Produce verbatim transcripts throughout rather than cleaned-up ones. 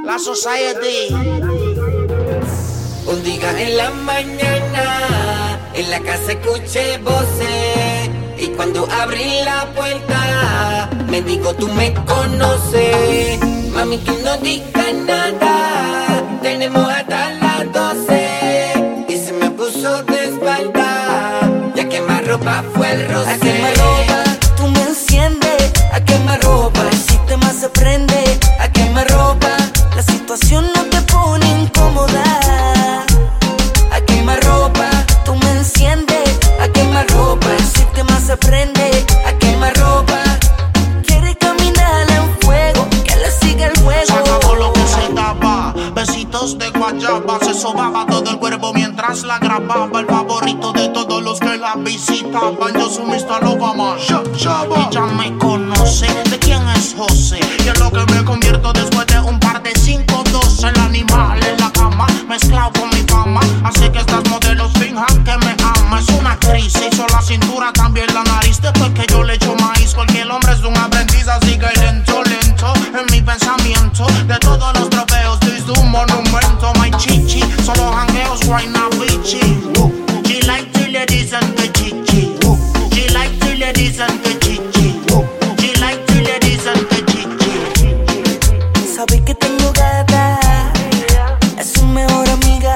La Society. Un día en la mañana, en la casa escuché voces, y cuando abrí la puerta, me dijo tú me conoces. Mami, tú no digas nada, tenemos hasta las doce. Y se me puso de espalda, ya que más ropa fue el roce. A quemarropa, tú me enciendes. A quemarropa, el sistema se prende. A quemarropa, la situación no te pone incómoda. A quemarropa, tú me enciendes. A quemarropa, el sistema se prende. A quemarropa, quiere caminar en fuego, que le siga el juego. Se acabó lo que se daba, besitos de guayaba. Se sobaba todo el cuerpo mientras la grababa. El favorito de todos los que la visitaban. Yo soy mister Obama. Ella me conoce, ¿de quién es José? Y es lo que me convierto después de un par de cinco doce. El animal en la cama, mezclado con mi fama. Así que estas modelos finjan que me ama. Es una actriz, se hizo la cintura, también la nariz. Después que yo le echo maíz, cualquier hombre es un aprendiz. Así que lento, lento, en mi pensamiento. De todos los trofeos, desde un monumento. My chichi, solo jangueos, guayna bichi. She like to ladies and the chichi. She like to ladies and the chichi. She like to ladies and the chichi. Sabe que tengo gata, es su mejor amiga.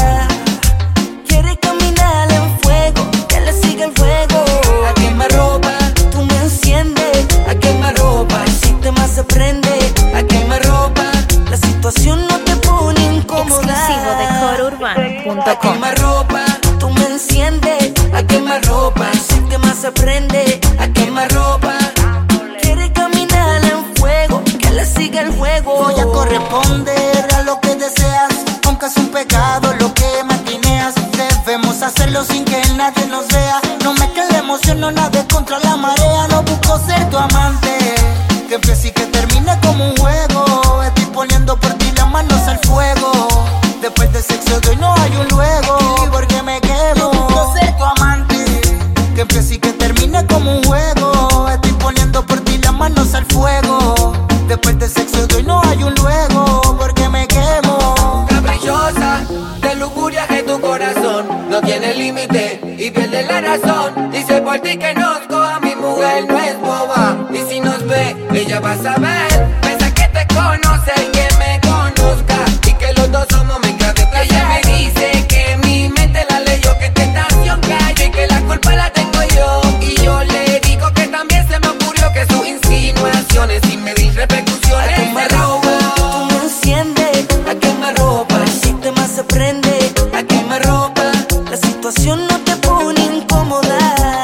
Quiere caminar en fuego, que le siga el fuego. A quemarropa, tú me enciendes. A quemarropa, el sistema se prende. A quemarropa, la situación no te pone incómoda. Exclusivo de core urbano punto A com. quemarropa, tú me enciendes. A quemarropa, el sistema se prende. A quemarropa, quiere caminar en fuego, que le siga el juego. Voy a corresponder a lo que deseas, aunque es un pecado lo que maquineas. Debemos hacerlo sin que nadie nos vea. No me quede emoción, no nade contra la marea. No busco ser tu amante, que empiece y que termine como un juego. Estoy poniendo por ti las manos al fuego. Después de sexo de hoy no hay un luego, porque me quemo. No busco ser tu amante, que empiece y que termine como un juego. Estoy poniendo por ti las manos al fuego. Después de sexo de hoy no hay un luego, porque me quemo. Caprichosa, de lujuria que tu corazón no tiene límite y pierde la razón. Dice por ti que nos coja, mi mujer no es boba. Y si nos ve, ella va a saber. Piensa que te conoce y que me conozca, y que los dos somos mezcla de placer. Ella me dice que mi mente la leyó, que tentación cayó y que la culpa la tengo yo. Y yo le digo que también se me ocurrió que sus insinuaciones sin medir repercusiones. A quemarropa, tú me enciendes. A quemarropa, el sistema se prende. A quemarropa, la situación no te pone incómoda.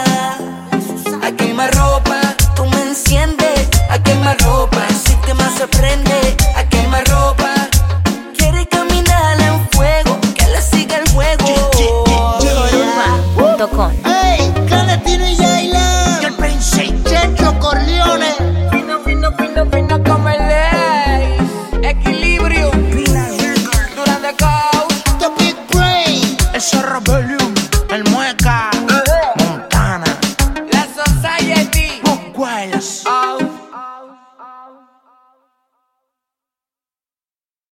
A quemarropa, tú me enciendes. A quemarropa, el sistema se prende. A quemarropa, quiere caminar en fuego, que le siga el juego. core urbano punto com. Hey, Clandestino y Yayla. Y el Prince.